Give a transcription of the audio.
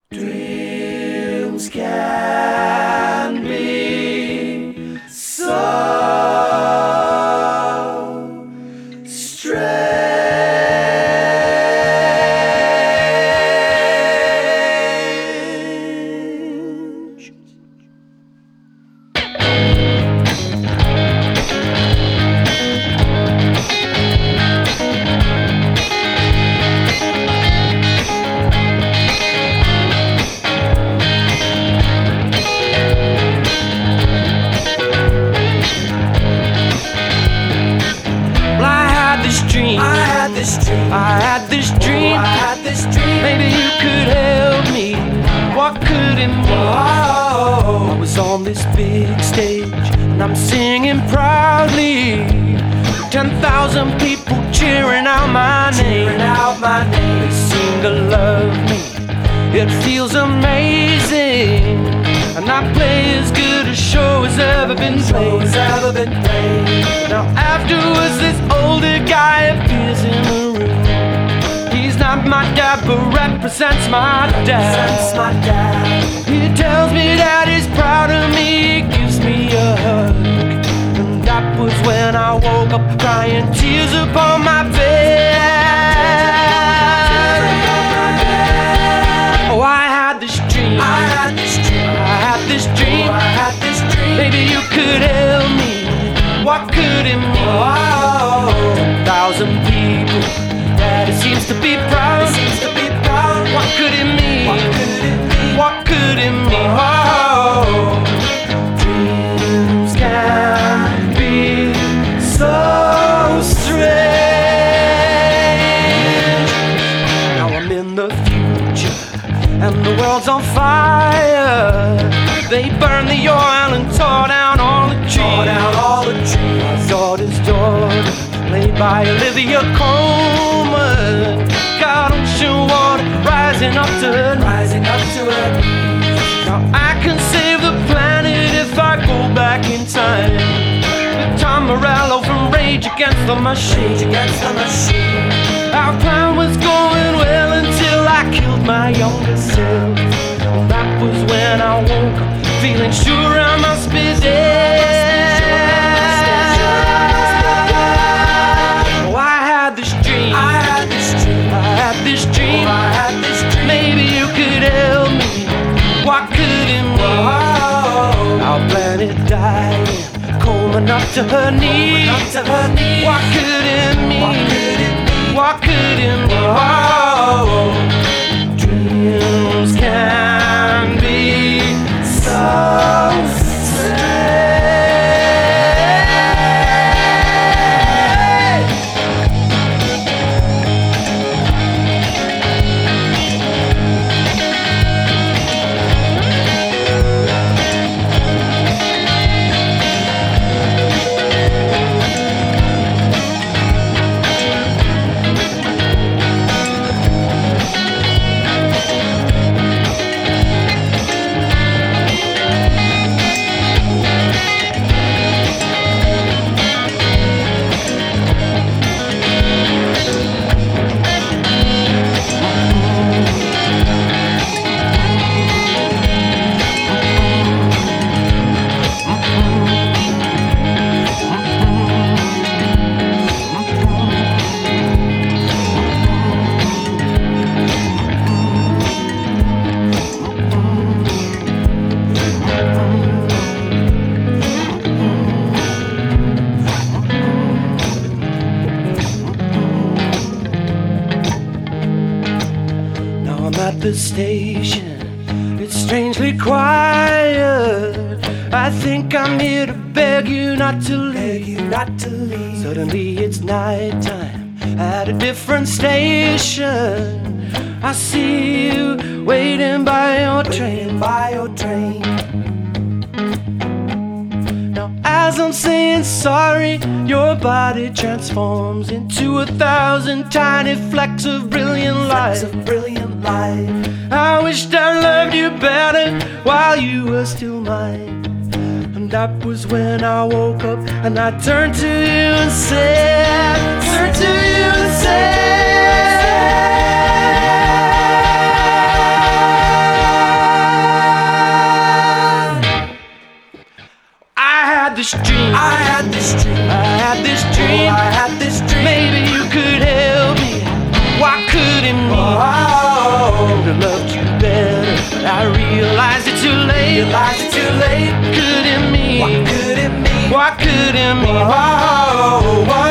Dreams can be so strange. I had this dream. Maybe you could help me. What could it mean? I was on this big stage and I'm singing proudly. 10,000 people cheering out my name. They seem to love me. It feels amazing. And I play as good a show as ever been played. Now afterwards this older guy appears in the room. He's not my dad but represents my dad. He tells me that he's proud of me. He gives me a hug. And that was when I woke up crying tears upon my bed. Oh, I had this dream. Maybe you could help me. What could it mean? 10,000 people that it seems to be proud. What could it mean? What could it mean? Oh, dreams can be so strange. Now I'm in the future and the world's on fire. They burned the oil and tore down all the trees. My daughter's daughter, played by Olivia Colman, got ocean water rising up to her knees. Now I can save the planet if I go back in time. With Tom Morello from Rage Against the Machine. Our plan was going well until I killed my younger self. And that was when I woke up feeling sure I must be dead. Oh, I had this dream. Maybe you could help me. What could it mean? Our planet dying, Coleman up to her knees. What could it mean? What could it mean? Oh, dreams can be so strange. At the station, it's strangely quiet. I think I'm here to beg you not to leave. Suddenly it's nighttime at a different station. I see you waiting by your train. Now as I'm saying sorry, your body transforms into 1,000 tiny flecks of brilliant light. I wished I loved you better while you were still mine. And that was when I woke up and I turned to you and said, have loved you better, but I realized it too late. Could it mean? What could it mean? What could it mean? Whoa, whoa.